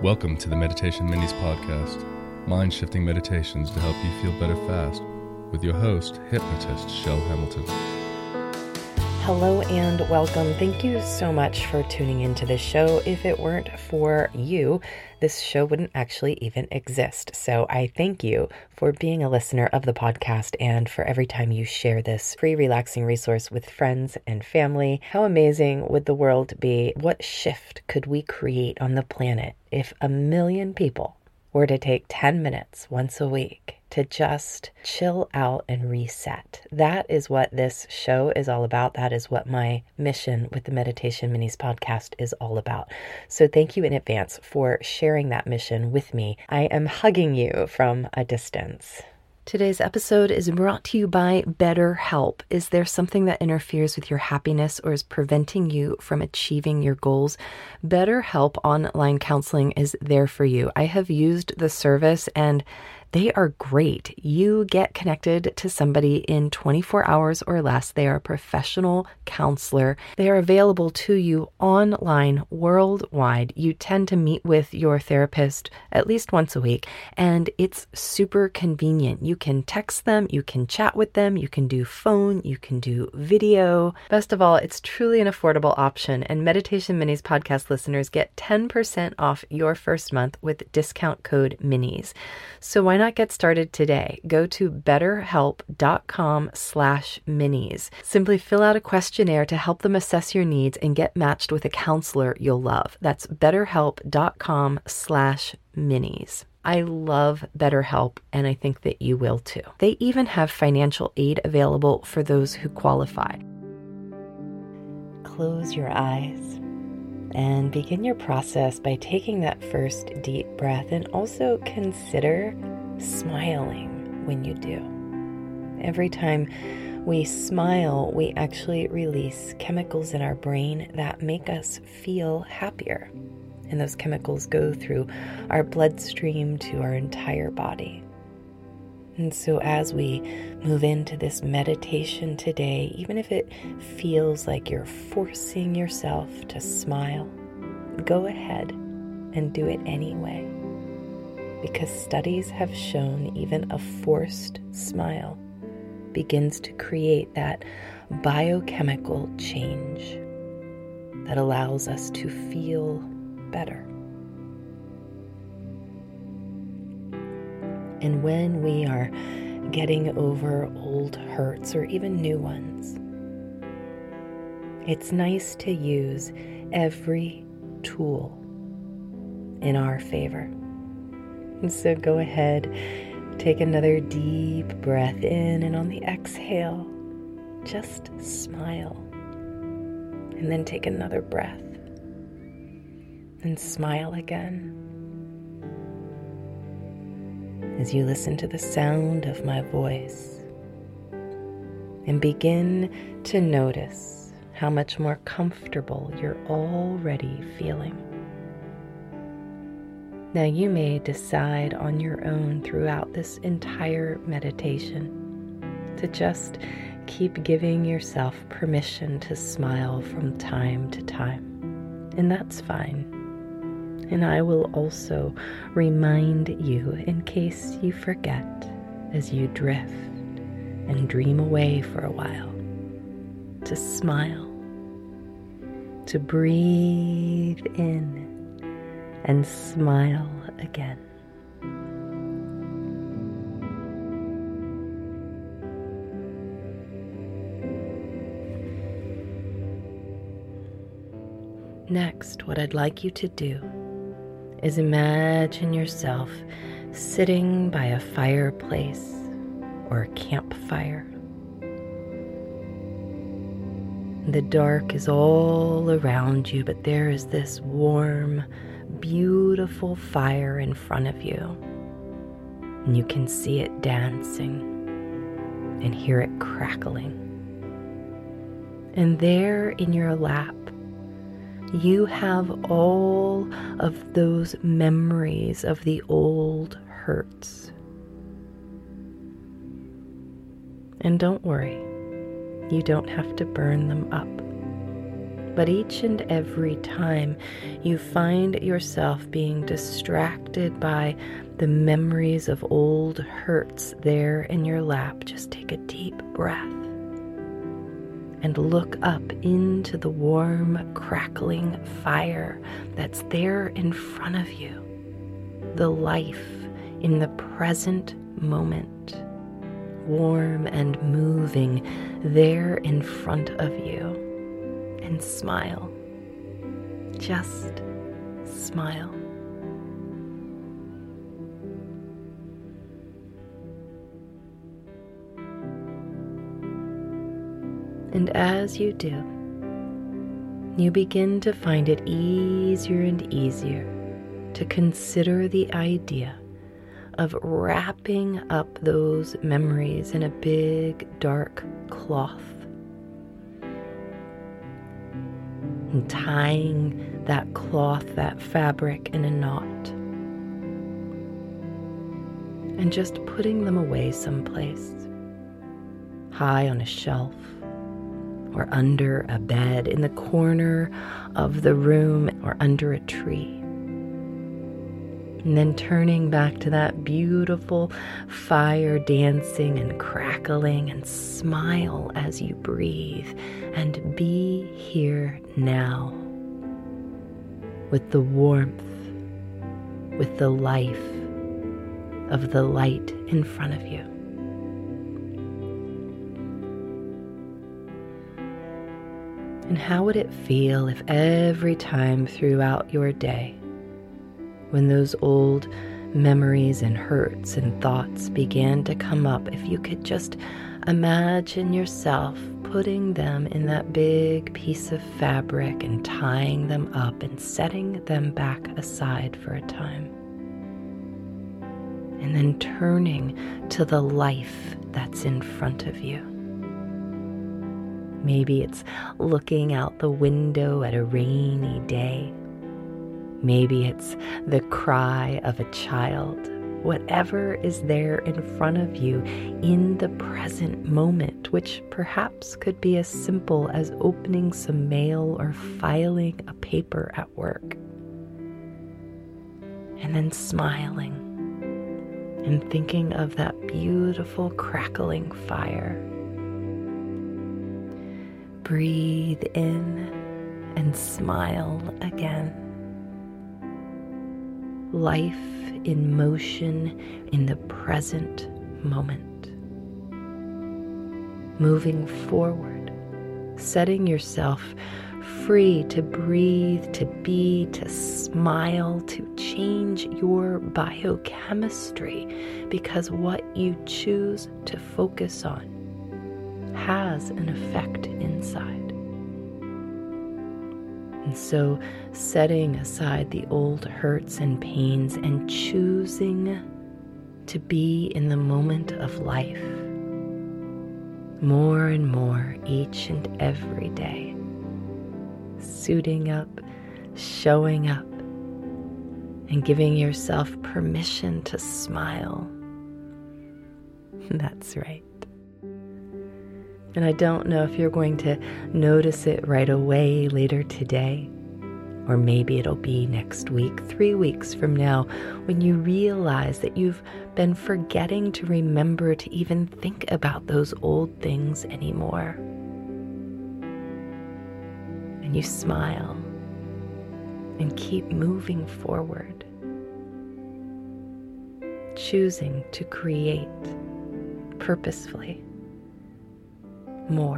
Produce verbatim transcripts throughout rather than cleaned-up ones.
Welcome to the Meditation Minis podcast, mind-shifting meditations to help you feel better fast, with your host, hypnotist Shell Hamilton. Hello and welcome. Thank you so much for tuning into this show. If it weren't for you, this show wouldn't actually even exist. So I thank you for being a listener of the podcast and for every time you share this free, relaxing resource with friends and family. How amazing would the world be? What shift could we create on the planet if a million people were to take ten minutes once a week to just chill out and reset? That is what this show is all about. That is what my mission with the Meditation Minis podcast is all about. So thank you in advance for sharing that mission with me. I am hugging you from a distance. Today's episode is brought to you by BetterHelp. Is there something that interferes with your happiness or is preventing you from achieving your goals? BetterHelp Online Counseling is there for you. I have used the service and they are great. You get connected to somebody in twenty-four hours or less. They are a professional counselor. They are available to you online worldwide. You tend to meet with your therapist at least once a week, and it's super convenient. You can text them, you can chat with them, you can do phone, you can do video. Best of all, it's truly an affordable option, and Meditation Minis podcast listeners get ten percent off your first month with discount code MINIS. So why not get started today? Go to betterhelp.com slash minis. Simply fill out a questionnaire to help them assess your needs and get matched with a counselor you'll love. That's betterhelp.com slash minis. I love BetterHelp, and I think that you will too. They even have financial aid available for those who qualify. Close your eyes and begin your process by taking that first deep breath, and also consider smiling when you do. Every time we smile, we actually release chemicals in our brain that make us feel happier. And those chemicals go through our bloodstream to our entire body. And so as we move into this meditation today, even if it feels like you're forcing yourself to smile, go ahead and do it anyway. Because studies have shown even a forced smile begins to create that biochemical change that allows us to feel better. And when we are getting over old hurts or even new ones, it's nice to use every tool in our favor. And so go ahead, take another deep breath in, and on the exhale, just smile. And then take another breath and smile again. As you listen to the sound of my voice and begin to notice how much more comfortable you're already feeling. Now you may decide on your own throughout this entire meditation to just keep giving yourself permission to smile from time to time. And that's fine. And I will also remind you in case you forget as you drift and dream away for a while, to smile, to breathe in and smile again. Next, what I'd like you to do is imagine yourself sitting by a fireplace or a campfire. The dark is all around you, but there is this warm, beautiful fire in front of you. And you can see it dancing and hear it crackling. And there in your lap, you have all of those memories of the old hurts. And don't worry, you don't have to burn them up. But each and every time you find yourself being distracted by the memories of old hurts there in your lap, just take a deep breath and look up into the warm, crackling fire that's there in front of you. The life in the present moment, warm and moving there in front of you. And smile. Just smile. And as you do, you begin to find it easier and easier to consider the idea of wrapping up those memories in a big dark cloth and tying that cloth, that fabric in a knot, and just putting them away someplace, high on a shelf or under a bed, in the corner of the room or under a tree. And then turning back to that beautiful fire dancing and crackling, and smile as you breathe and be here now with the warmth, with the life of the light in front of you. And how would it feel if every time throughout your day, when those old memories and hurts and thoughts began to come up, if you could just imagine yourself putting them in that big piece of fabric and tying them up and setting them back aside for a time, and then turning to the life that's in front of you. Maybe it's looking out the window at a rainy day. Maybe it's the cry of a child. Whatever is there in front of you in the present moment, which perhaps could be as simple as opening some mail or filing a paper at work. And then smiling and thinking of that beautiful crackling fire. Breathe in and smile again. Life in motion in the present moment. Moving forward, setting yourself free to breathe, to be, to smile, to change your biochemistry, because what you choose to focus on has an effect inside. And so setting aside the old hurts and pains and choosing to be in the moment of life more and more each and every day. Suiting up, showing up, and giving yourself permission to smile. That's right. And I don't know if you're going to notice it right away later today, or maybe it'll be next week, three weeks from now, when you realize that you've been forgetting to remember to even think about those old things anymore. And you smile and keep moving forward, choosing to create purposefully more.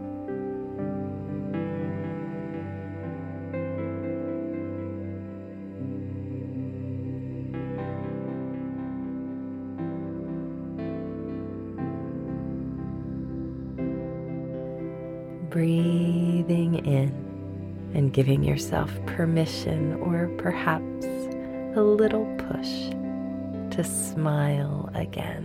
Breathing in and giving yourself permission, or perhaps a little push, to smile again.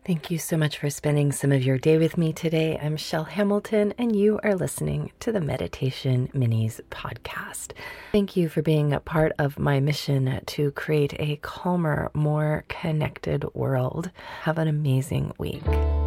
Thank you so much for spending some of your day with me today. I'm Shell Hamilton, and you are listening to the Meditation Minis podcast. Thank you for being a part of my mission to create a calmer, more connected world. Have an amazing week.